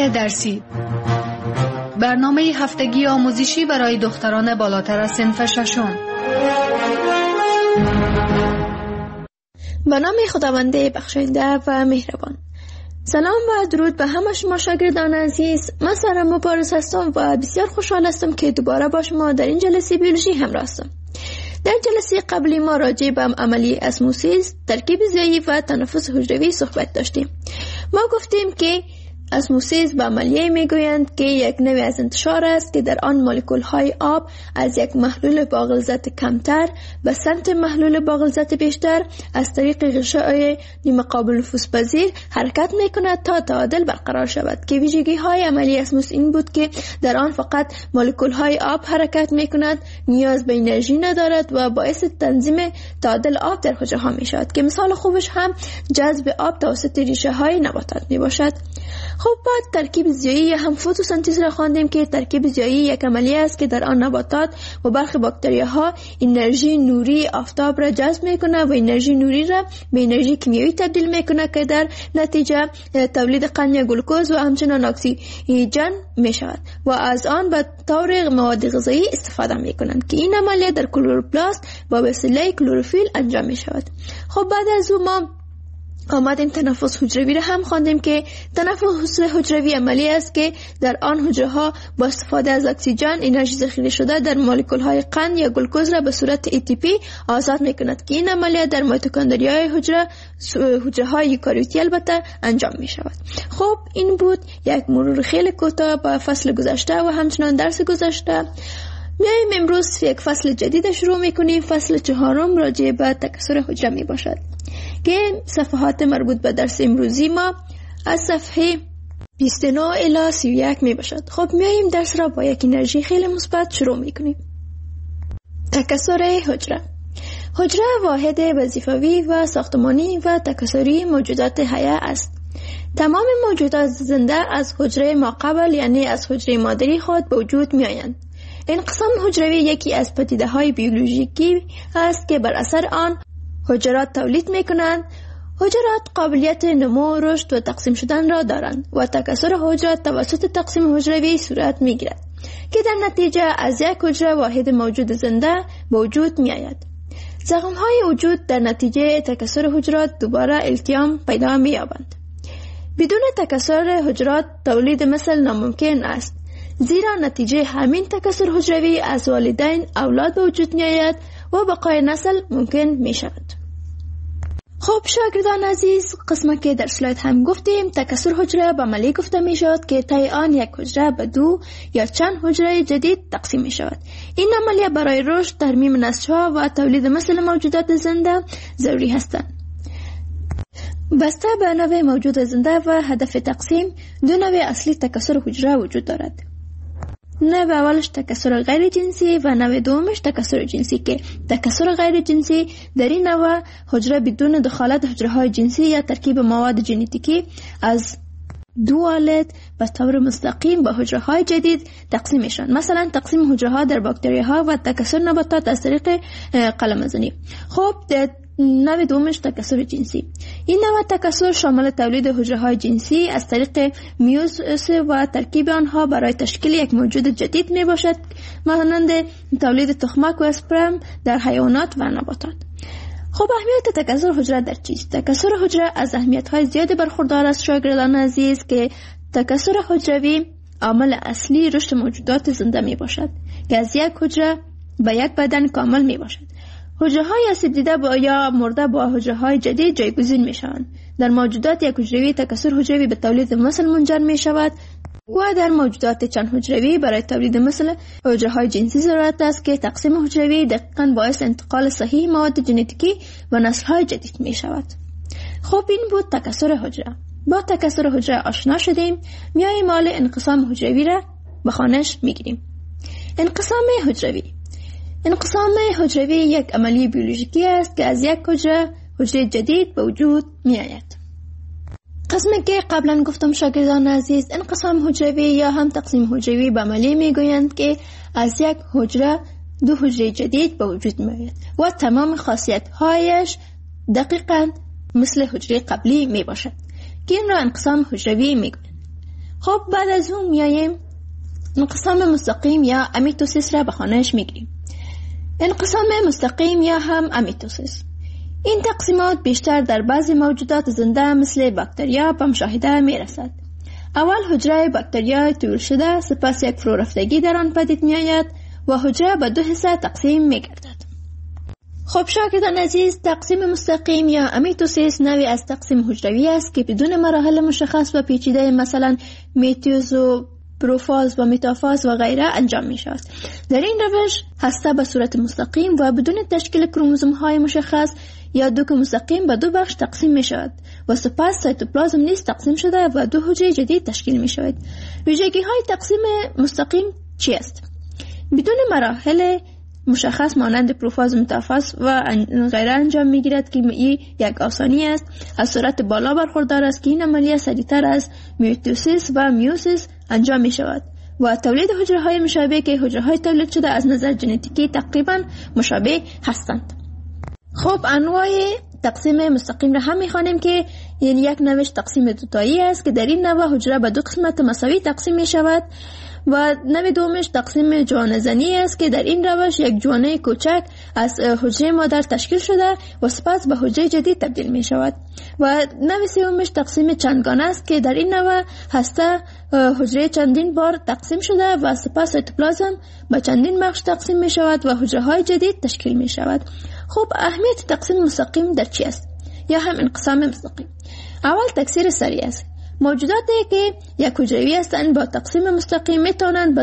درسی، برنامه هفتگی آموزشی برای دختران بالاتر از صنف ششم. به نام خداوند بخشنده و مهربان. سلام و درود به همه شما شاگردان عزیز. من سارا مبارز هستم و بسیار خوشحال هستم که دوباره با شما در این جلسه بیولوژی همراه هستم. در جلسه قبلی ما راجع به عملیه اسموسیس، ترکیب زیایی و تنفس حجروی صحبت داشتیم. ما گفتیم که اسموسیس به عملیه میگویند که یک نوع از انتشار است که در آن مولکول های آب از یک محلول با غلظت کمتر به سمت محلول با غلظت بیشتر از طریق غشای نیمه قابل نفوذپذیر حرکت میکند تا تعادل برقرار شود، که ویژگی های عملیه اسموسیس این بود که در آن فقط مولکول های آب حرکت میکند، نیاز به انرژی ندارد و باعث تنظیم تعادل آب در حجره ها میشود، که مثال خوبش هم جذب آب توسط ریشه های نباتات میباشد. خب بعد ترکیب زیایی یا هم فتوسنتز را خواندیم که ترکیب زیایی یک عملیه است که در آن نباتات و برخی باکتریاها انرژی نوری آفتاب را جذب میکنه و انرژی نوری را به انرژی کیمیایی تبدیل میکنه که در نتیجه تولید قند گلوکوز و همچنان اکسیژن میشود و از آن به طور مواد غذایی استفاده میکنند، که این عملیه در کلروپلاست با وسیله کلروفیل انجام میشود. خب بعد از اون ما آمدیم تنفس حجروی را هم خواندیم که تنفس حجروی عملی است که در آن حجره ها با استفاده از اکسیژن انرژی ذخیره شده در مولکول های قند یا گلوکوز را به صورت ATP آزاد میکند، که این عملیه در میتوکندریای حجره های یوکاریوتی البته انجام می شود. خب این بود یک مرور خیلی کوتاه با فصل گذشته و همچنان درس گذشته. میایم امروز یک فصل جدید شروع میکنیم. فصل 4 راجع به تکثر حجره می باشد که صفحات مربوط به درس امروزی ما از صفحه 29 الی 31 می باشد. خب میایم درس را با یک انرژی خیلی مثبت شروع میکنیم. تکثر حجره. حجره واحد وظیفوی و ساختمانی و تکثری موجودات حیه است. تمام موجودات زنده از حجره ماقبل یعنی از حجره مادری خود به وجود می آیند. انقسام حجروی یکی از پدیده های بیولوژیکی است که بر اثر آن حجرات تولید می کنند. حجرات قابلیت نمو، رشد و تقسیم شدن را دارند و تکثر حجرات توسط تقسیم حجروی صورت می گیرد که در نتیجه از یک حجره واحد موجود زنده به وجود می آید. زخم های وجود در نتیجه تکثر حجرات دوباره التیام پیدا می یابند. بدون تکثر حجرات تولید مثل ناممکن است، زیرا نتیجه همین تکثر حجروی از والدین اولاد به وجود می آید و بقای نسل ممکن می شود. خب شاگردان عزیز، قسمت که در سلاید هم گفتیم تکثر حجره به عملیه گفته می شود که طی آن یک حجره به 2 یا چند حجره جدید تقسیم می شود. این عملیه برای رشد، ترمیم نسل‌ها و تولید مثل موجودات زنده ضروری هستند. بسته به نوع موجود زنده و هدف تقسیم، 2 نوع اصلی تکثر حجره وجود دارد. نوع اولش تکثر غیر جنسی و نوع دومش تکثر جنسی، که تکثر غیر جنسی در این نوع حجره بدون دخالت حجره های جنسی یا ترکیب مواد ژنتیکی از 2 والد به طور مستقیم به حجره های جدید تقسیم میشن. مثلا تقسیم حجره ها در باکتری ها و تکثر نباتات از طریق قلمزنی. خب نوع دومش تکثر جنسی. این نوع تکثر شامل تولید حجره های جنسی از طریق میوزیس و ترکیب آنها برای تشکیل یک موجود جدید می باشد، مانند تولید تخمک و اسپرم در حیوانات و نباتات. خب اهمیت تکثر حجره در چیست؟ تکثر حجره از اهمیت های زیادی برخوردار است شاگردان عزیز، که تکثر حجروی عامل اصلی رشد موجودات زنده می باشد که از یک حجره به یک بدن کامل می باشد. حجره های آسیب دیده یا مرده با حجره های جدید جایگزین می شوند. در موجودات یک حجروی تکثر حجروی به تولید مثل منجر می شود و در موجودات چند حجروی برای تولید مثل حجره های جنسی ضرورت است که تقسیم حجروی دقیقاً باعث انتقال صحیح مواد ژنتیکی و نسل های جدید می شود. خب این بود تکثر حجره. با تکثر حجره آشنا شدیم. میاییم حال انقسام حجروی را به خوانش می گیریم. انقسام حجروی. انقسام حجروی یک عملیه بیولوژیکی است که از یک حجره جدید به وجود می آید. قسمی که قبلا گفتم شاگردان عزیز، انقسام حجروی یا هم تقسیم حجروی به عملیه می گویند که از یک حجره 2 حجره جدید به وجود می آید و تمام خاصیت هایش دقیقاً مثل حجره قبلی می باشد، که این را انقسام حجروی می گویند. خب بعد از اون میاییم انقسام مستقیم یا امیتوسیس را به خانهش میگیریم. انقسام مستقیم یا هم امیتوسیس، این تقسیمات بیشتر در بعضی موجودات زنده مثل باکتریا به مشاهده میرسد. اول حجره باکتریا طول شده، سپس یک فرورفتگی در آن پدید میآید و حجره به 2 حصه تقسیم میگردد. خب شاگردان عزیز، تقسیم مستقیم یا امیتوسیس نوعی از تقسیم حجروی است که بدون مراحل مشخص و پیچیده مثلا میتوز و پروفاز و متافاز و غیره انجام می شود. در این روش هسته به صورت مستقیم و بدون تشکیل کروموزوم های مشخص یا دوک مستقیم به 2 بخش تقسیم می شود و سپس سایتوپلازم نیز تقسیم شده و 2 حجره جدید تشکیل می شود. ویژگی های تقسیم مستقیم چی است؟ بدون مراحل مشخص مانند پروفاز و متافاز و غیره انجام می گیرد که این یک آسانی است. از سرعت بالا برخوردار است که این عملیه سریعتر از میتوسیس و میوسیس انجام می شود و تولید حجره های مشابه که حجره های تولید شده از نظر ژنتیکی تقریبا مشابه هستند. خب انواع تقسیم مستقیم را هم می‌خوانیم که یعنی یک نوع تقسیم دوتایی است که در این نوع حجره به 2 قسمت مساوی تقسیم می شود و نوع دومش تقسیم جوانه زنی است که در این روش یک جوانه کوچک از حجره مادر تشکیل شده و سپس به حجره جدید تبدیل می شود و نوع سومش تقسیم چندگانه است که در این نوع هسته حجره چندین بار تقسیم شده و سپس سایتوپلازم به چندین بخش تقسیم می شود و حجره های جدید تشکیل می شود. خب اهمیت تقسیم مستقیم در چی است یا هم انقسام مستقیم؟ اول تکثیر سریع است. موجوداتی که یک حجروی هستند با تقسیم مستقیم میتونند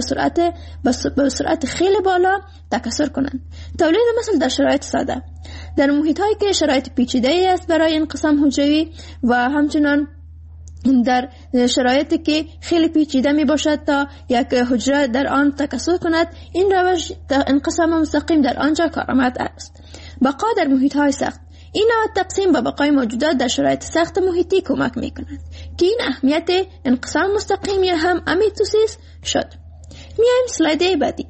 به سرعت خیلی بالا تکثر کنند. تولید مثل در شرایط ساده، در محیط هایی که شرایط پیچیده است برای انقسام حجروی و همچنان در شرایطی که خیلی پیچیده می باشد تا یک حجره در آن تکثر کند، این روش انقسام مستقیم در آنجا کارآمد است. بقا در محیط های سخت، این نوع تقسیم به بقای موجودات در شرایط سخت محیطی کمک می کند که این اهمیت انقسام مستقیم یا هم امیتوسیس شد. میایم سلاید بعدی.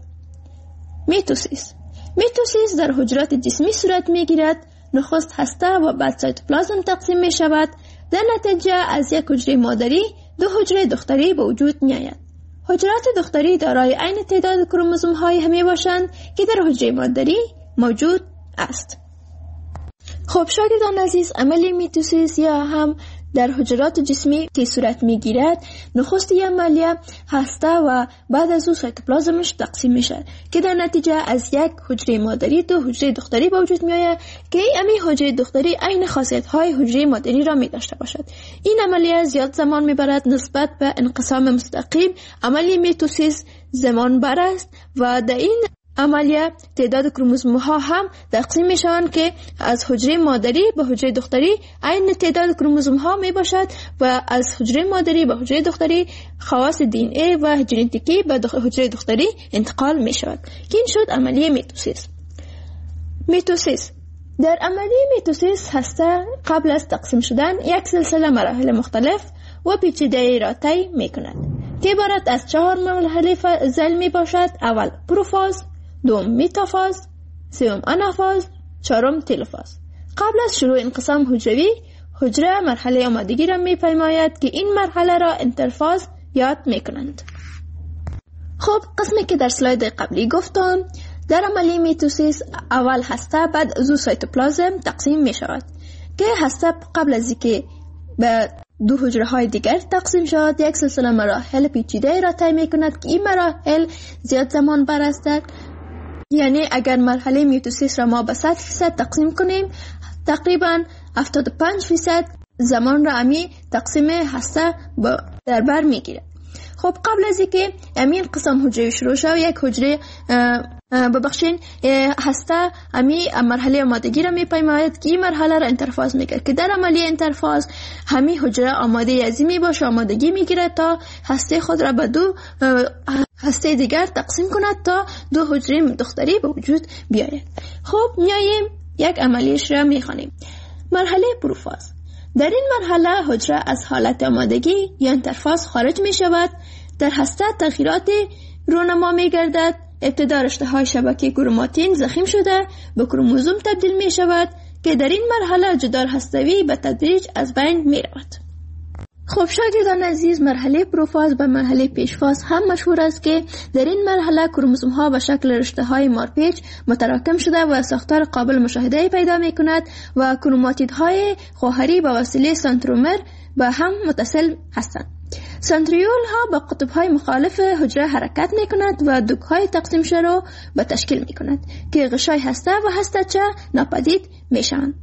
میتوسیس در حجرات جسمی صورت می گیرد. نخست هسته و بعد سایتوپلازم تقسیم می شود. در نتیجه از یک حجره مادری 2 حجره دختری به وجود می آید. حجرات دختری دارای عین تعداد کروموزوم های همی باشند که در حجره مادری موجود است. خب شاگردان عزیز، عملی میتوسیس یا هم در حجرات جسمی که صورت میگیرد، نخست این عملیه هسته و بعد از او سایتوپلازمش تقسیم میشه که در نتیجه از یک حجره مادری 2 حجره دختری به وجود میآید که این حجره دختری عین خاصیت های حجره مادری را می داشته باشد. این عملیه زیاد زمان میبرد نسبت به انقسام مستقیم. عملی میتوسیس زمان بر است و در این عملیه تعداد کروموزوم ها هم تقسیم می شوند که از حجره مادری به حجره دختری عین تعداد کروموزوم ها می باشد و از حجره مادری به حجره دختری خواص دی ان ای و ژنتیکی به حجره دختری انتقال می شود که این شد عملیه میتوسیس. در عملیه میتوسیس هسته قبل از تقسیم شدن یک سلسله مراحل مختلف و پیچیده را طی می کند که عبارت از 4 مرحله فاز می باشد. اول پروفاز، دوم متافاز، سوم آنافاز، چهارم تلوفاز. قبل از شروع انقسام حجروی، حجره مرحله آمادگی را می پیماید که این مرحله را انترفاز یاد می کنند. خب قسمی که در سلاید قبلی گفتم، در عملیه میتوسیس اول هسته بعد از سایتوپلازم تقسیم می شود که هسته قبل از اینکه به 2 حجره های دیگر تقسیم شود یک سلسله مراحل پیچیده را طی می کند که این مراحل زیاد زمان بر است. یعنی اگر مرحله میتوسیس را ما به 100% تقسیم کنیم، تقریبا 75% زمان را امی تقسیم هسته در بر میگیرد. خب قبل از اینکه امین قسم حجره شروع شود، یک حجره ببخشین هسته امی مرحله آمادگی را میپیماید که این مرحله را انترفاز میگیرد که در عملیه انترفاز همین حجره آماده ازی باشه، آمادگی میگیرد تا هسته خود را به 2 هسته دیگر تقسیم کند تا 2 حجره دختری به وجود بیاید. خب میاییم یک عملیش را میخوانیم. مرحله پروفاز. در این مرحله حجره از حالت آمادگی یا انترفاز خارج می شود. در هسته تغییرات رونما می گردد. ابتدا رشته های شبکه کروماتین ضخیم شده به کروموزوم تبدیل می شود که در این مرحله جدار هستوی به تدریج از بین می رود. خب شاگردان عزیز، مرحله پروفاز و مرحله پیشفاز هم مشهور است که در این مرحله کروموزوم ها به شکل رشته های مارپیچ متراکم شده و ساختار قابل مشاهده پیدا می کند و کروماتید های خواهری به وسیله سنترومر به هم متصل هستند. سنتریول ها با قطب های مخالف حجره حرکت می کند و دوک های تقسیم شده را به تشکیل می کند که غشای هسته و هسته‌چه ناپدید می شوند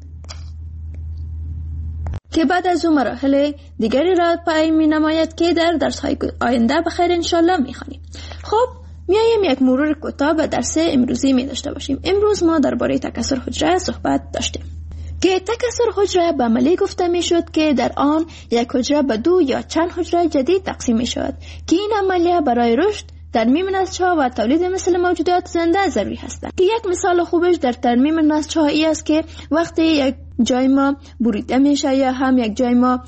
که بعد از اون مراحل دیگری را پای می نماید که در درس های آینده بخیر انشالله می خوانیم. خب میایم یک مرور کوتاه به درس امروزی می داشته باشیم. امروز ما درباره تکثر حجره صحبت داشتیم که تکثر حجره به عملی گفته می شد که در آن یک حجره به دو یا چند حجره جدید تقسیم می شود که این عملیه برای رشد، ترمیم نسج‌ها و تولید مثل موجودات زنده ضروری هستند. که یک مثال خوبش در ترمیم نسج‌ها ای است که وقتی یک جای ما بریده میشه یا هم یک جای ما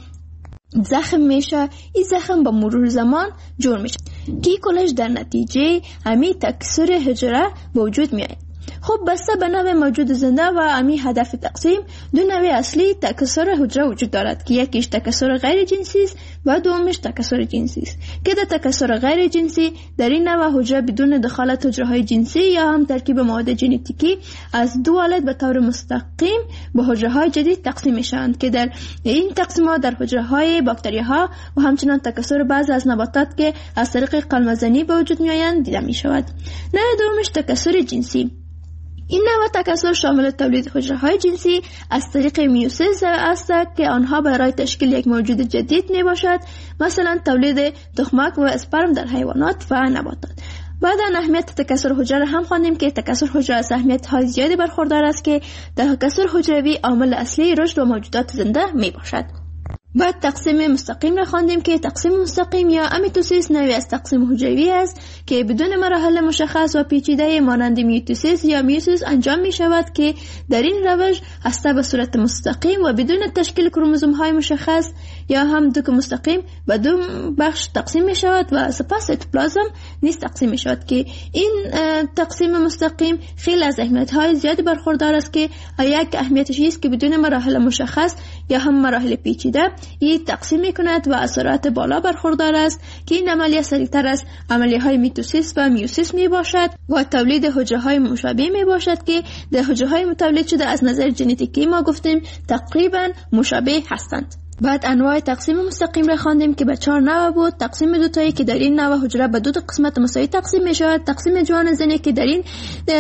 زخم میشه، این زخم با مرور زمان جور میشه که کلش در نتیجه همین تکثر حجره به وجود میاد. خب بسته به نوع موجود زنده و امی هدف تقسیم، دو نوع اصلی تکثر حجره وجود دارد که یکیش تکثر غیر جنسی است و دومش تکثر جنسی است که در تکثر غیر جنسی در این نوع حجره بدون دخالت حجره های جنسی یا هم ترکیب مواد ژنتیکی از دو والد به طور مستقیم به حجره های جدید تقسیم میشوند که در این تقسیمات در حجره های باکتریاها و همچنان تکثر بعضی از نباتات که از طریق قلمزنی به وجود میآیند دیده میشود. نوع دومش تکثر جنسی. این نوع تکثر شامل تولید حجره های جنسی از طریق میوسیس است که آنها برای تشکیل یک موجود جدید می باشد، مثلا تولید تخمک و اسپرم در حیوانات و نباتات. بعد از اهمیت تکثر حجره هم خواندیم که تکثر حجره از اهمیت های زیادی برخوردار است که تکثر حجروی عامل اصلی رشد و موجودات زنده می باشد. بعد تقسیم مستقیم را خواندیم که تقسیم مستقیم یا امیتوسیس نوعی از تقسیم حجروی است که بدون مراحل مشخص و پیچیده مانند میتوسیس یا میوسیس انجام می شود که در این روش هسته به صورت مستقیم و بدون تشکیل کروموزوم های مشخص یا هم دوک مستقیم به دو بخش تقسیم می شود و سپس سیتوپلازم نیز تقسیم می شود که این تقسیم مستقیم خیلی از اهمیت های زیادی برخوردار است که یک اهمیتش است که بدون مراحل مشخص یا هم مراحل پیچیده این تقسیم می کند و از سرعت بالا برخوردار است که این عملیه سریعتر از عملیه های میتوسیس و میوسیس می باشد و تولید حجره های مشابه می باشد که در حجره های تولید شده از نظر ژنتیکی ما گفتیم تقریبا مشابه هستند. بعد انواع تقسیم مستقیم را خواندیم که به 4 نوع بود. تقسیم دوتایی که در این نوع حجره به دو قسمت مساوی تقسیم می شود. تقسیم جوان زنی که در این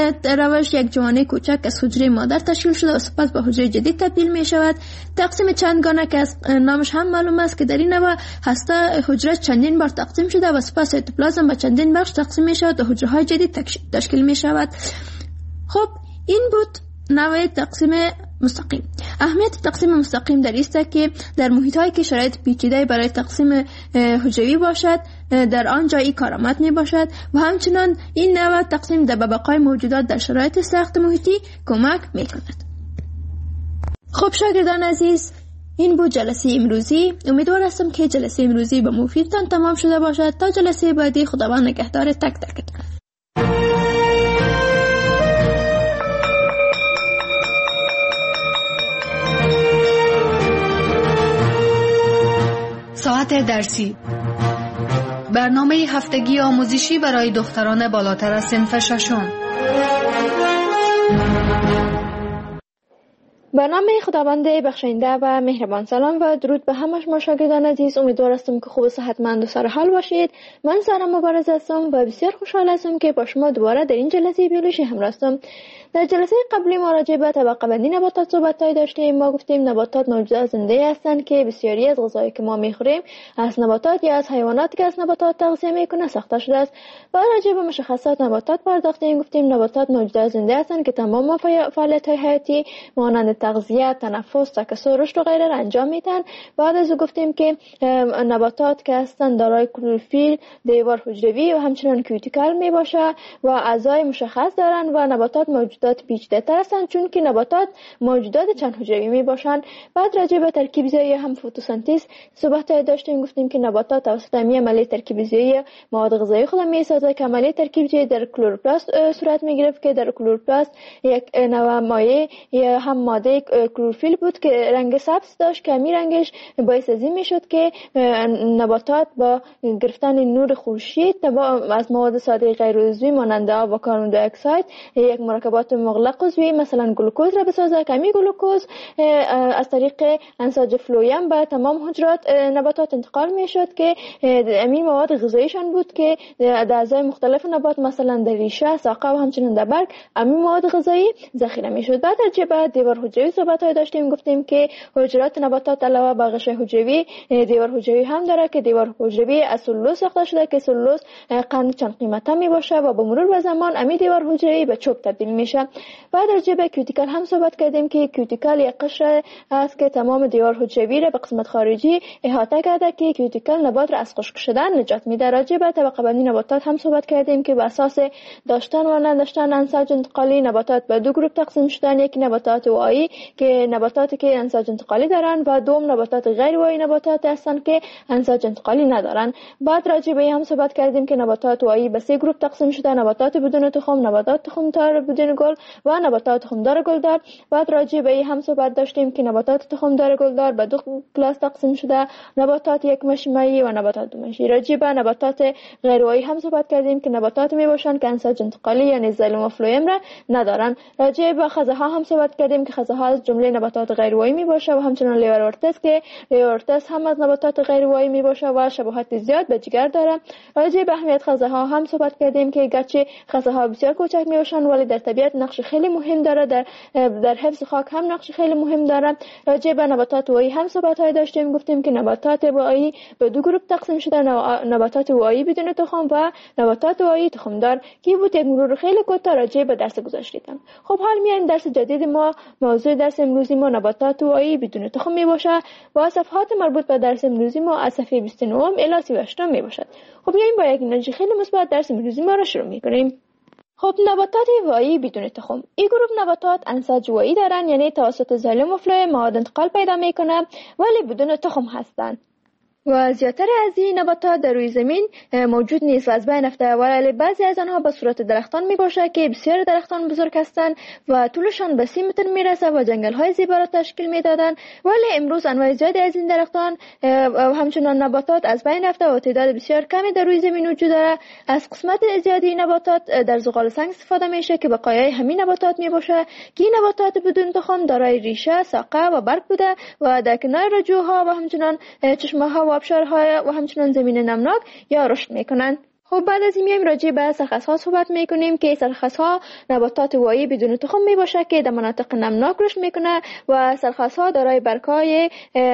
روش یک جوانه کوچک از حجره مادر تشکیل شده و سپس به حجره جدید تبدیل می شود. تقسیم چندگانه که از نامش هم معلوم است که در این نوع هسته حجره چندین بار تقسیم شده و سپس سیتوپلازم به چندین بخش تقسیم می شود و حجره های جدید تشکیل می شود. خب این بود نوع تقسیم مستقیم. اهمیت تقسیم مستقیم در است که در محیط هایی که شرایط پیچیده برای تقسیم حجروی باشد در آنجا این کارآمد می باشد و همچنان این نوع تقسیم در بقای موجودات در شرایط سخت محیطی کمک می کند. خب شاگردان عزیز، این بود جلسه امروزی. امیدوار هستم که جلسه امروزی به مفیدتان تمام شده باشد. تا جلسه بعدی خداوند نگهدار تک تکتان. ساعت درسی، برنامه هفتگی آموزشی برای دختران بالاتر از صنف ششم. برنامه خداوند بخشنده و مهربان. سلام و درود به همه شما شاگردان عزیز. امیدوار هستم که خوب و صحتمند و سرحال باشید. من سارا مبارز هستم و بسیار خوشحال هستم که با شما دوباره در این جلسه بیولوژی همراه هستم. در جلسه قبلی ما راجع به طبقه بندی نباتات صحبت داشتیم. ما گفتیم نباتات موجودات زنده هستند که بسیاری از غذایی که ما میخوریم از نباتات یا از حیواناتی که از نباتات تغذیه میکنه ساخته شده است. و راجع به مشخصات نباتات پرداختیم. گفتیم نباتات موجودات زنده هستند که تمام فعالیت‌های حیاتی مانند تغذیه، تنفس، تکثر، رشد و غیره را انجام میدن. بعد از گفتیم که نباتات که هستند دارای کلروفیل، دیوار حجروی و همچنین کیوتیکل می باشه و اعضای مشخص دارن و نباتات موجودات موجودات پیچیده‌تر هستند، چون که نباتات موجودات چند حجروی میباشند. بعد راجع به ترکیب‌زایی هم فتوسنتز صحبت داشتیم، گفتیم که نباتات توسط عملیه ترکیب‌زایی مواد غذایی خود میسازه که عملیه ترکیب‌زایی در کلروپلاست صورت میگرفت که در کلروپلاست یک نوع مایع یا هم ماده کلروفیل بود که رنگ سبز داشت که همین رنگش باعث از این میشد که نباتات با گرفتن نور خورشید از مواد ساده غیر عضوی مانند آب و کربن دی اکساید یک مرکبات مغلق عضوی مثلا گلوکوز را بسازه که همین گلوکوز از طریق انساج فلویم به تمام حجرات نباتات انتقال میشد که همین مواد غذاییشان بود که در اعضای مختلف نبات مثلا در ریشه، ساقه و همچنین در برگ همین مواد غذایی ذخیره میشد. بعد در دیوار حجروی صحبت داشتیم، گفتیم که حجرات نباتات علاوه بر غشای حجروی دیوار حجروی هم داره که دیوار حجروی از سلولوز ساخته شده که سلولوز قند چند قیمته می باشه و با مرور زمان امی دیوار حجروی به چوب تبدیل میشه. بعد راجع به کیوتیکل هم صحبت کردیم که کیوتیکل یک قشر است که تمام دیوار حجروی را به قسمت خارجی احاطه کرده که کیوتیکل نبات را از خشک شدن نجات میده. راجع به طبقه بندی نباتات هم صحبت کردیم که بر اساس داشتن و نداشتن انساج انتقالی نباتات به دو گروه تقسیم شدن، یکی نباتات واعی که نباتاتی که انساج انتقالی دارن و دوم نباتات غیر واعی نباتات هستند که انساج انتقالی ندارن. بعد راجع به هم صحبت کردیم که نباتات واعی به سه گروه تقسیم شده: نباتات بدون تخم، نباتات تخمدار بدون گل و نباتات تخمدار گلدار. بعد راجع به هم صحبت داشتیم که نباتات تخمدار گلدار به دو کلاس تقسیم شده: نباتات یک مشمعی و نباتات دو مشمعی. راجع به نباتات غیر واعی هم صحبت کردیم که نباتات می باشند که انساج انتقالی یعنی زایلوم و فلویم را ندارن. راجع به خزه ها هم صحبت کردیم که خزه ها از جمله نباتات غیر واعی می باشه و همچنین لیورورتس که لیورورتس هم از نباتات غیر واعی می باشه و شباهت زیاد به جگر داره. راجع به اهمیت خزه ها هم صحبت کردیم که گرچه خزه ها بسیار کوچک می باشند ولی در طبیعت نقش خیلی مهم داره، در حفظ خاک هم نقش خیلی مهم داره. راجع به نباتات واعی هم صحبت های داشتیم، گفتیم که نباتات واعی به دو گروه تقسیم شده: نباتات واعی بدون تخم و نباتات واعی تخمدار. که بود یک مرور خیلی کوتاه راجع به درس گذشته. خب حال میایم درس جدید ما. موضوع درس امروزی ما نباتات واعی بدون تخم می باشه و صفحات مربوط به درس امروزی ما از صفحه 29 الی 38 می باشد. خب میایم با یک انرژی خیلی مثبت درس امروزی ما را شروع میکنیم. خب نباتات واعی بدون تخم. این گروه نباتات انساج واعی دارن، یعنی توسط زایلوم و فلویم مواد انتقال پیدا میکنه ولی بدون تخم هستند. و زیاتر از این نباتات در روی زمین موجود نیست و از بین رفته، ولی بعضی از آنها به صورت درختان می باشه که بسیار درختان بزرگ هستند و طولشان به 30 متر می رسه و جنگل های زیبا را تشکیل می دادن. ولی امروز انواع زیادی از این درختان و همچنان نباتات از بین رفته و تعداد بسیار کمی در روی زمین وجود داره. از قسمت زیادی نباتات در زغال سنگ استفاده میشه که بقایای همین نباتات می باشه که این نباتات بدون تخم دارای ریشه، ساقه و برگ بوده و در کنار رجوها و همچنان چشمه ها و آبشارهای و همچنان زمین نمناک یا رشد میکنن. خب بعد از این میایم راجع به سرخس‌ها صحبت میکنیم که سرخس‌ها نباتات واعی بدون تخم میباشه که در مناطق نمناک رشد میکنه و سرخس‌ها دارای برگ‌های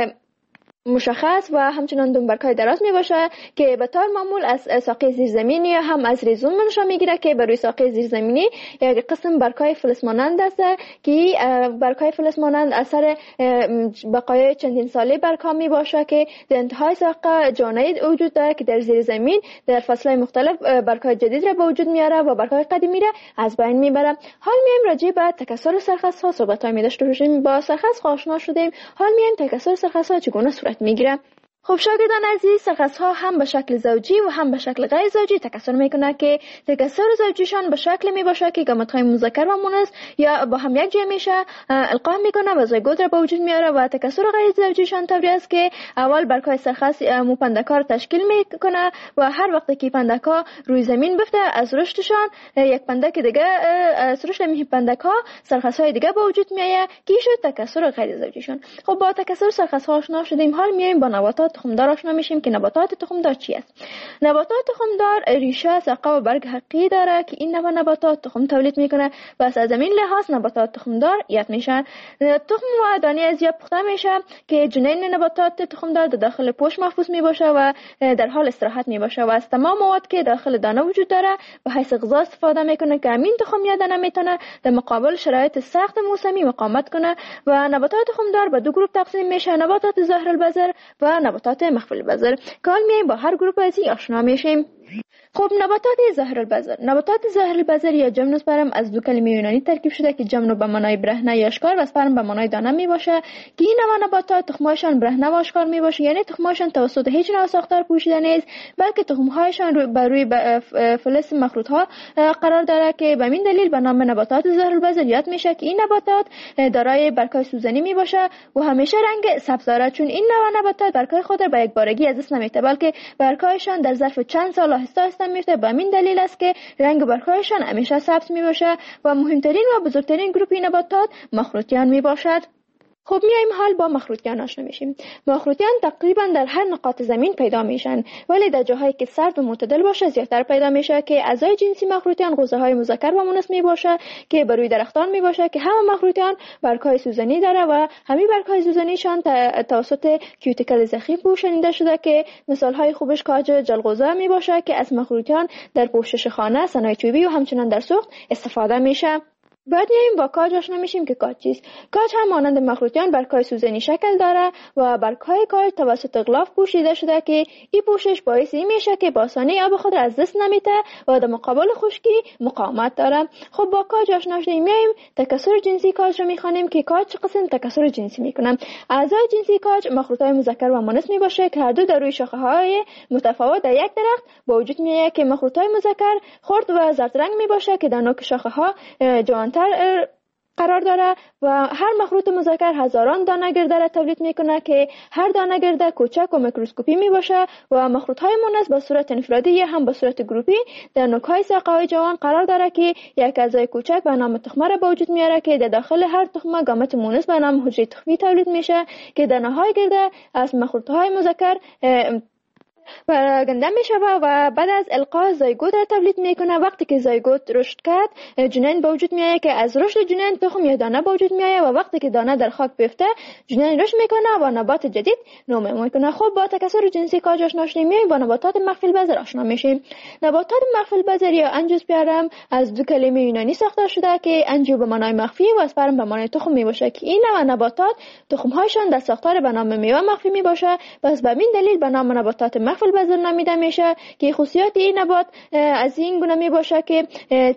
مشخص و همچنان دنبرکای دراز می باشه که به طور معمول از ساقه زیرزمینی یا هم از ریزوم منشأ میگیره که بر روی ساقه زیرزمینی یک قسم برگ‌های فلز مانند است که برگ‌های فلز مانند اثر بقایای چندین ساله برگ‌ها می باشه که در انتهای ساقه جانید وجود داره که در زیر زمین در فصل‌های مختلف برگ‌های جدید را به وجود میاره و برگ‌های قدیمی را از بین میبره. حال میایم راجع به تکثر سرخس‌ها صحبت‌های می‌داشته باشیم. با سرخس آشنا شدیم، حال میایم تکثر سرخس‌ها چگونه صورت میگیره. خب شاگردان عزیز، سرخس‌ها هم به شکل زوجی و هم به شکل غیر زوجی تکثر میکنه که تکثر زوجیشان به شکل می باشه که گامت‌های مذکر و مؤنث یا با هم یک جای میشه القا میکنه و زیگوت را به وجود میاره و تکثر غیر زوجیشان طوری است که اول برگ‌های سرخس پندک‌ها را تشکیل میکنه و هر وقت که پندک‌ها روی زمین بفته از رشدشان یک پندک دیگه از رشد این پندک‌ها سرخس‌های دیگه به وجود میاد که شد تکثر غیر زوجیشان. خب با تکثر سرخس‌ها آشنا شدیم، حال میایم با نباتات تخمدار آشنا میشیم که نباتات تخمدار چی است. نباتات تخمدار ریشه، ساقه و برگ حقیقی داره که این نوع نباتات تخم تولید میکنه. بس از همین لحاظ نباتات تخمدار یاد میشن. تخم و دانه از یا پخته میشه که جنین نباتات تخمدار در داخل پوست محفوظ میباشه و در حال استراحت میباشه و از تمام مواد که داخل دانه وجود داره به حیث غذا استفاده میکنه که همین تخم یا دانه میتونه در مقابل شرایط سخت موسمی مقاومت کنه. و نباتات تخمدار به دو گروه تقسیم میشه: نباتات ظاهر البذر و نباتات مخفی البذر. که حال میایم با هر گروه از این آشنا میشیم. خب نباتات ظاهرالبذر یا جمنوسپرم از دو کلمه یونانی ترکیب شده که جمنو به معنای برهنه یا آشکار و سپرم به معنای دانه می باشه که این نوع نباتات تخمهایشان برهنه و آشکار می باشه، یعنی تخمهایشان توسط هیچ نوع ساختار پوشیده نیست، بلکه تخمهایشان بر روی فلز مخروط ها قرار داره که به این دلیل به نام نباتات ظاهرالبذر یاد میشه که این نباتات دارای برگ‌های سوزنی می باشه و همیشه رنگ سبز داره، چون این نوع نباتات برگ‌های خود را به یک بارگی از دست نمیده، بلکه برگ‌هایشان در ظرف چند سال آهسته میفته. به همین دلیل است که رنگ برگ‌هایشان همیشه سبز می باشه و مهمترین و بزرگترین گروه نباتات مخروطیان می باشد. خب میایم حال با مخروطیان آشنا میشیم. مخروطیان تقریبا در هر نقاط زمین پیدا میشن، ولی در جاهایی که سرد و معتدل باشه زیادتر پیدا میشه که اعضای جنسی مخروطیان غوزه های مذکر و مؤنث می باشه که بر روی درختان می باشه که همه مخروطیان برگ‌های سوزنی داره و همین برگ‌های سوزنیشان توسط کیوتیکل زخیم پوشانیده شده که مثال های خوبش کاج جلغوزه می باشه که از مخروطیان در پوشش خانه، صنایع چوبی و همچنان در سوخت استفاده میشه. بعد میایم با کاج آشنا میشیم که کاج چیست. کاج هم مانند مخروطیان برگ‌های سوزنی شکل داره و برگ‌های کاج توسط غلاف پوشیده شده که این پوشش باعث این میشه که با آسانی آب خود را از دست نمیده و در مقابل خشکی مقاومت داره. خب با کاج آشنا شدیم، میایم تکثر جنسی کاج رو میخوانیم که کاج چه قسم تکثر جنسی میکنن. اعضای جنسی کاج مخروطهای مذکر و مؤنث میباشه که هر دو در روی شاخه‌های متفاوت در یک درخت با وجود میاد که مخروطهای مذکر خرد و زرد رنگ میباشه که در نوک شاخه‌ها جوانتر قرار داره و هر مخروط مذکر هزاران دانه گرده را تولید میکنه که هر دانه گرده کوچک و میکروسکوپی میباشه و مخروط های مؤنث به صورت انفرادی یا هم به صورت گروپی در نوک های ساقه های جوان قرار داره که یک اعضای کوچک به نام تخمه را به وجود میاره که در داخل هر تخمه گامت مؤنث به نام حجره تخمی تولید میشه که دانه های گرده از مخروط های مذکر پراگنده می شود و بعد از القاء زایگوت را تولید میکنه. وقتی که زایگوت رشد کرد جنین به وجود میاد که از رشد جنین تخم یا دانه به وجود میاد و وقتی که دانه در خاک بیفته جنین رشد میکنه و نبات جدید نمو میکنه. خب با تکثر جنسی کاج آشنا شدیم، میایم با نباتات مخفی البذر آشنا میشیم. نباتات مخفی البذر یا انجیوسپرم از دو کلمه یونانی ساخته شده که انجیو به معنای مخفی و اسپرم به معنای تخم میباشه که این نوع نباتات تخم هایشان در ساختار به نام میوه مخفی میباشه. پس به این دلیل به نام نباتات مخفی البذر نامیده میشه که خصوصیات این نبات از این گونه می باشه که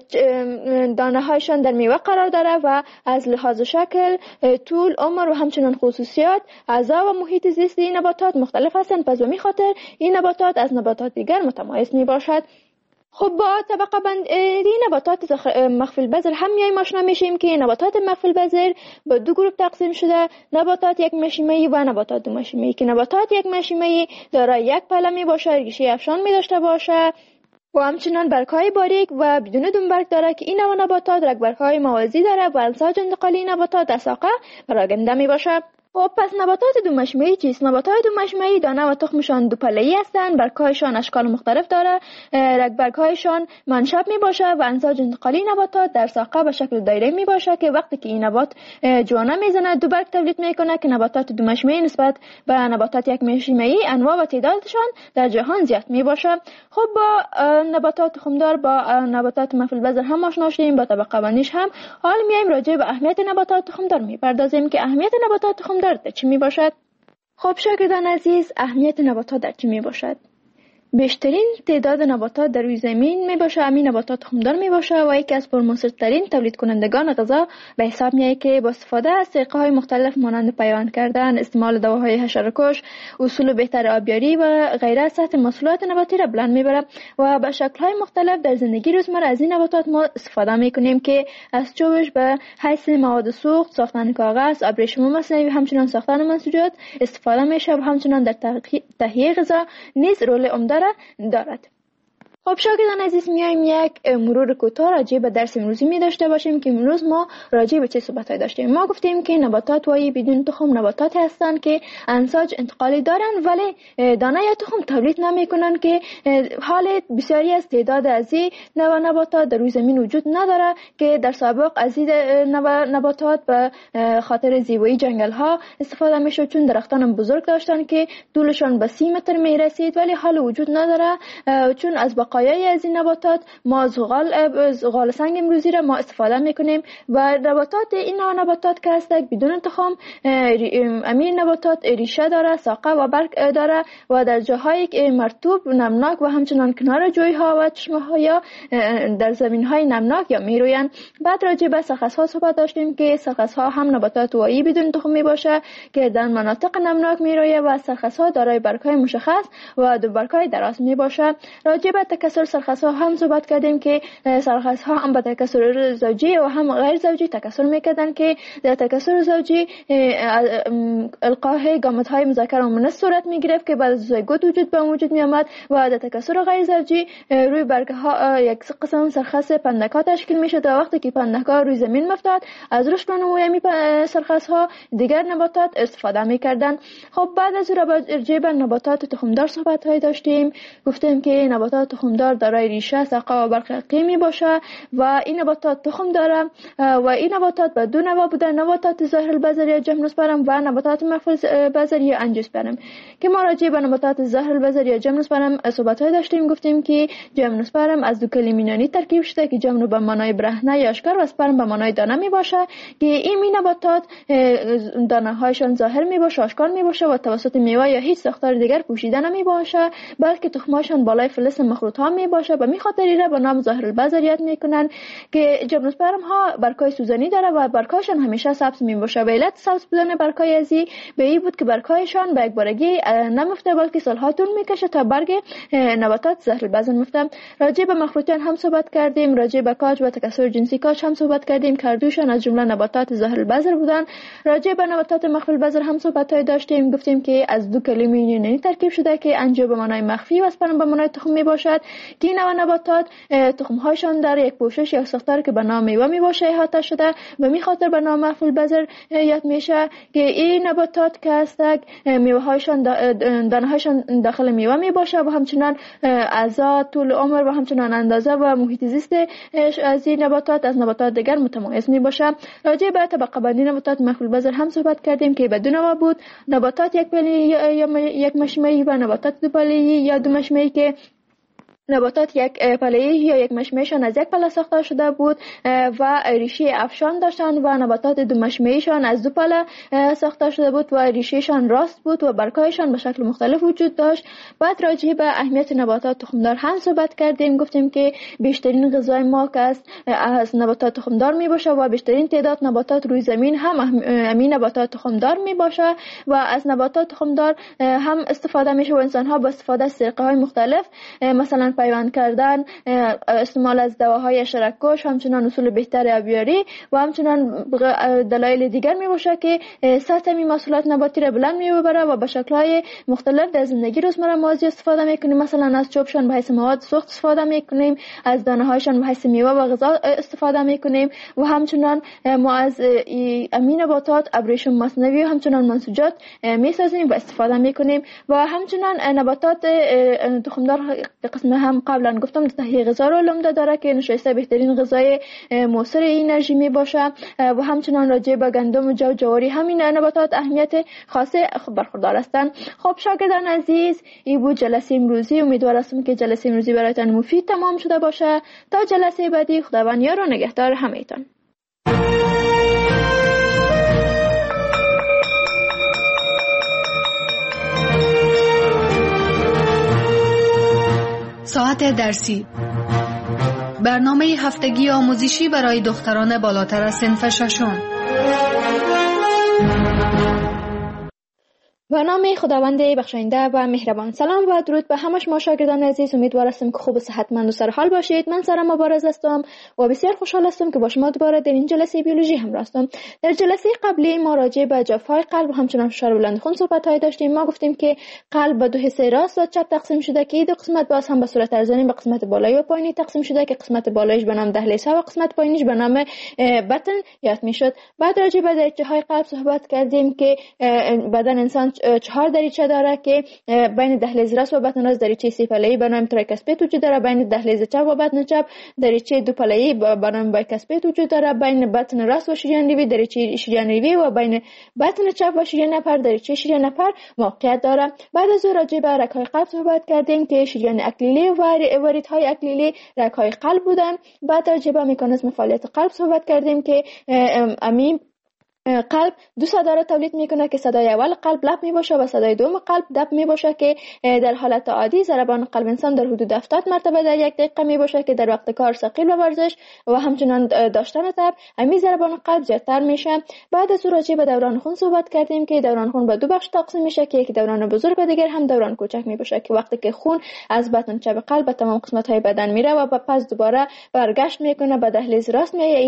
دانه هایشان در میوه قرار داره و از لحاظ شکل، طول، عمر و همچنین خصوصیات اعضا و محیط زیستی این نباتات مختلف هستند. پس به این خاطر این نباتات از نباتات دیگر متمایز می باشد. خب با طبقه بندی نباتات مخفی البذر هم میایم آشنا میشیم که نباتات مخفی البذر به دو گروه تقسیم شده: نباتات یک مشیمه‌ای و نباتات دو مشیمه‌ای که نباتات یک مشیمه‌ای دارای یک پله می باشه، ریشه افشان می داشته باشه و همچنان برگ‌های باریک و بدون دنبرگ داره که این نوع نباتات رگبرگ‌های موازی داره و انساج انتقالی نباتات در ساقه پراگنده می باشه. خب پس نباتات دو مشیمه‌ای چیست؟ نباتات دو مشیمه‌ای دانه و تخمشان دو پله‌ای هستند، برگ‌هایشان اشکال مختلف داره، رگبرگ‌هایشان منشب میباشه و انساج انتقالی نباتات در ساقه به شکل دایره میباشه که وقتی که این نبات جوانه میزنه دو برگ تولید میکنه که نباتات دو مشیمه‌ای نسبت به نباتات یک مشیمه‌ای انواع و تعدادشان در جهان زیاد میباشه. خب با نباتات تخمدار با نباتات مخفی البذر هم آشنا شدیم، با طبقه بندیش هم. حال میایم راجع به اهمیت نباتات تخمدار میپردازیم که اهمیت نباتات تخمدار در چی می باشد؟ خب شاگردان عزیز، اهمیت نباتات در چی می باشد؟ بیشترین تعداد نباتات در روی زمین می باشه، همین نباتات تخمدار می باشه و یکی از پرمصرف‌ترین تولید کنندگان غذا به حساب میاد که با استفاده از طریقه های مختلف مانند پیوند کردن، استعمال دواهای حشره‌کش، اصول بهتر آبیاری و غیره سطح محصولات نباتی را بلند میبره و به شکل‌های مختلف در زندگی روزمره از این نباتات ما استفاده میکنیم که از چوبش به حیث مواد سوخت، ساختن کاغذ، ابریشم مصنوعی، همچنین ساختن منسوجات استفاده میشه و همچنین در تهیه غذا نیز رول عمده دارد. خب شاگردان عزیز، میایم یک مرور کوتاه راجع به درس امروزی می داشته باشیم که امروز ما راجع به چه صحبت‌های داشتیم. ما گفتیم که نباتات وای بدون تخم نباتات هستند که انساج انتقالی دارن ولی دانه یا تخم تولید نمیکنن که حال بسیاری از تعداد از این نوع نباتات در روی زمین وجود نداره که در سابق از این نباتات به خاطر زیبایی جنگل ها استفاده میشد، چون درختان بزرگ داشتن که طولشان به 30 متر می رسید ولی حال وجود نداره چون از بقای بقایای از این نباتات ما زغال سنگ امروزی را ما استفاده میکنیم و این نباتات که هستند بدون تخم، امین نباتات ریشه داره، ساقه و برگ داره و در جاهای مرطوب نمناک و همچنان کنار جویها و چشمه‌ها یا در زمین‌های نمناک یا میروین. بعد راجع به سرخس‌ها صحبت داشتیم که سرخس‌ها هم نباتات واعی بدون تخم می باشه که در مناطق نمناک میرویه و سرخس‌ها دارای برگ‌های مشخص و دو برگ‌های دراز می باشه. راجع به تکثر سرخس‌ها هم صحبت کردیم که سرخس‌ها هم به تکثر زوجی و هم غیر زوجی تکثر می‌کردن که در تکثر زوجی القاء گامت‌های مذکر و مؤنث صورت می‌گرفت که بعد از زیگوت وجود می‌آمد و در تکثر غیر زوجی روی برگ‌ها یک قسم سرخس پندک‌ها تشکیل می‌شد و وقتی که پندک‌ها روی زمین می‌افتاد از رشد و نمو سرخس‌ها دیگر نباتات استفاده می‌کردند. خب بعد از راجع به نباتات تخمدار صحبت‌های داشتیم. گفتیم که نباتات تخمدار دارای ریشه، ساقه و برگ قیمی باشه و این نباتات تخم داره و این نباتات به دو نوع بوده: نباتات ظاهر البذر یا جیمنوسپرم و نباتات مخفی البذر یا انجیوسپرم. که ما راجع به نباتات ظاهر البذر یا جیمنوسپرم صحبت‌های داشتیم. گفتیم که جیمنوسپرم از دو کلمه یونانی ترکیب شده که جیمنو به معنای برهنه یا آشکار و سپرم به معنای دانه می باشه که این نباتات دانه هایشان ظاهر می باشه، آشکار می باشه و توسط میوه یا هیچ ساختار دیگر پوشیده نمی باشه، بلکه تخمهاشان بالای فلز مخروط ها می باشه. به خاطر این را به نام ظاهر البذر یاد میکنن که جیمنوسپرم ها برگ‌های سوزنی داره و برگ‌هایشان همیشه سبز می باشه. به علت سبز بودن برگ‌های ازی به این بود که برگ‌هایشان به یک بارگی نمیفته بلکه سالها طول میکشه تا برگ نباتات ظاهر البذر میفته. راجع به مخروطیان هم صحبت کردیم، راجع به کاج و تکثر جنسی کاج هم صحبت کردیم که هر دوشان از جمله نباتات ظاهر البذر بودن. راجع به نباتات مخفی البذر هم صحبت‌های داشتیم. گفتیم که از دو کلمه یونانی ترکیب شده که انجو به معنای مخفی و اسپرم به معنای تخم می باشد که این نوع نباتات تخم‌هایشان در یک پوشش یا ساختار که به نام میوه می باشه احاطه شده و می خاطر به نام مخفی البذر یاد میشه که این نباتات که هستند میوه‌هایشان دانه‌هایشان داخل میوه می باشه و همچنان اعضا طول عمر و همچنان اندازه و محیط زیست از این نباتات از نباتات دیگر متمایز می باشه. راجع به طبقه بندی نباتات مخفی البذر هم صحبت کردیم که به دو نوع بود: نباتات یک پایه‌ای یا یک مشمعی و نباتات دو پایه‌ای یا دو مشمعی که نباتات یک پله‌ای یا یک مشمعیشان از یک پله ساخته شده بود و ریشه افشان داشتند و نباتات دو مشمعیشان از دو پله ساخته شده بود و ریشهشان راست بود و برگ‌هایشان به شکل مختلف وجود داشت. بعد راجع به اهمیت نباتات تخمدار هم صحبت کردیم. گفتیم که بیشترین غذای ما که از نباتات تخمدار می باشه و بیشترین تعداد نباتات روی زمین هم همین نباتات تخمدار می باشه و از نباتات تخمدار هم استفاده میشه و انسان ها با استفاده از طریقه‌های مختلف مثلا پیوند کردن، استعمال از دواهای حشره‌کش، همچنان اصول بهتر آبیاری و همچنان دلایل دیگر می باشه که سطح محصولات نباتی را بلند می ببره و به شکل‌های مختلف در زندگی روزمره ما استفاده میکنیم. مثلا از چوبشان به حیث مواد سوخت استفاده میکنیم، از دانه‌هایشان به حیث میوه و غذا استفاده میکنیم و همچنان ما از امین نباتات ابریشم مصنوعی و همچنان منسوجات میسازیم و استفاده میکنیم و همچنان نباتات تخمدار قسم هم قبلا گفتم تهیه غذا رو عمده داره که نشایسته بهترین غذای موثر انرژی می باشه و همچنان راجع به گندم و جو جواری همین نباتات اهمیت خاصه برخوردار هستند. خب شاگردان عزیز، این بود جلسه امروزی. امیدوارم که جلسه امروزی برایتان مفید تمام شده باشه. تا جلسه بعدی خداوند یار و نگهدار همه‌تان. ساعت درسی، برنامه هفتگی آموزشی برای دختران بالاتر از صنف ششم. به نام خداوند بخشاینده و مهربان. سلام و درود به همه شما شاگردان عزیز. امیدوار هستم که خوب و صحتمند و سرحال باشید. من سارا مبارز هستم و بسیار خوشحال هستم که با شما دوباره در این جلسه بیولوژی همراه هستم. در جلسه قبلی ما راجع به جفای قلب و همچنان فشار بلند خون صحبت‌های داشتیم. ما گفتیم که قلب به دو حصه راست و چپ تقسیم شده که این دو قسمت باز هم به صورت ارزانی به قسمت بالایی و پایینی تقسیم شده که قسمت بالایش به نام دهلیزها و قسمت پایینیش به نام بطن یاد میشد. بعد راجع به دریچه‌های قلب صحبت کردیم که بدن انسان 4 دریچه داره که بین دهلیز راست و بطن راست دریچه 3 پله‌ای به نام تریکاسپید وجود داره. بین دهلیز چپ و بطن چپ دریچه 2 پله‌ای به نام بایکاسپید وجود داره. بین بطن راست و شریان ریوی دریچه شریان ریوی و بین بطن چپ و شریان نپر دریچه شریان نپر موقعیت داره. بعد از راجع به رگ‌های قلب صحبت کردیم که شریان اکلیلی و وریدهای اکلیلی رگ‌های قلب بودن. بعد راجع به مکانیزم فعالیت قلب صحبت کردیم که قلب دو صدا را تولید میکنه که صدای اول قلب لب می باشه و صدای دوم قلب دب می باشه که در حالت عادی ضربان قلب انسان در حدود 70 مرتبه در یک دقیقه می باشه که در وقت کار ثقیل و ورزش و همچنان داشتن تب همین ضربان قلب زیادتر میشه. بعد از راجع به دوران خون صحبت کردیم که دوران خون به دو بخش تقسیم میشه که یک دوران بزرگ و دیگر هم دوران کوچک می باشه که وقتی که خون از بطن چپ قلب به تمام قسمت های بدن میره و پس دوباره برگشت میکنه به دهلیز راست میایه.